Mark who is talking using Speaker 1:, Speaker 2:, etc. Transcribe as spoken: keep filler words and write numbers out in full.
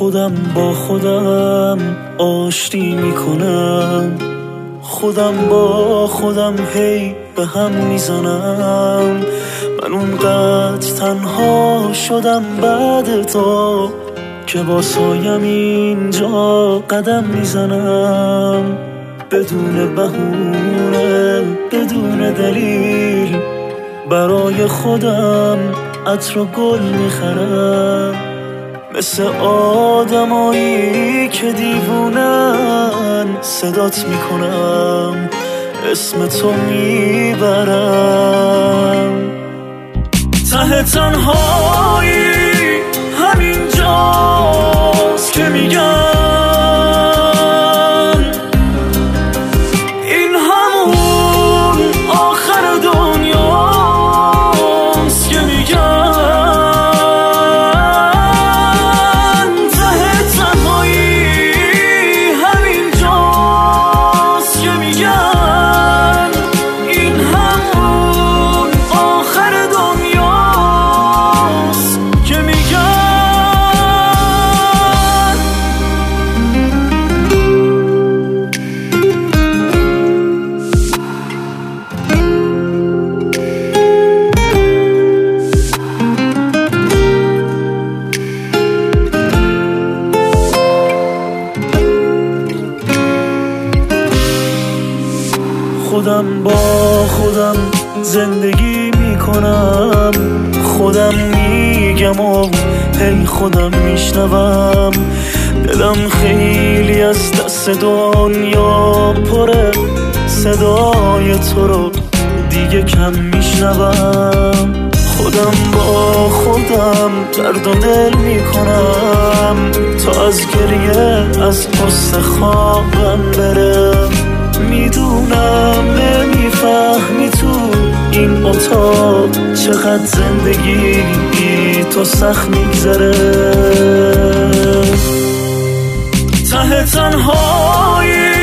Speaker 1: خودم با خودم آشتی میکنم، خودم با خودم هی به هم میزنم. من اونقدر تنها شدم بعد تو که با سایم اینجا قدم میزنم، بدون بهونه بدون دلیل برای خودم عطر و گل میخرم، مثل آدمایی که دیوونن صدات میکنم، اسم تو میبرم. ته تنهایی همینجاست که میگن این همون آخر دنیاست، که میگن ته تنهایی همینجاست، که میگن این همون آخر دنیاست، که میگن. خودم با خودم زندگی میکنم، خودم میگم و هی خودم میشنوم، دلم خیلی از دست دنیا پره، صدای تو رو دیگه کم میشنوم. خودم با خودم درد و دل میکنم تا از گریه از پست خوابم برم. میدونم نمیفهمی تو این اتاق چقدر زندگی بی تو سخت میگذره. ته تنهایی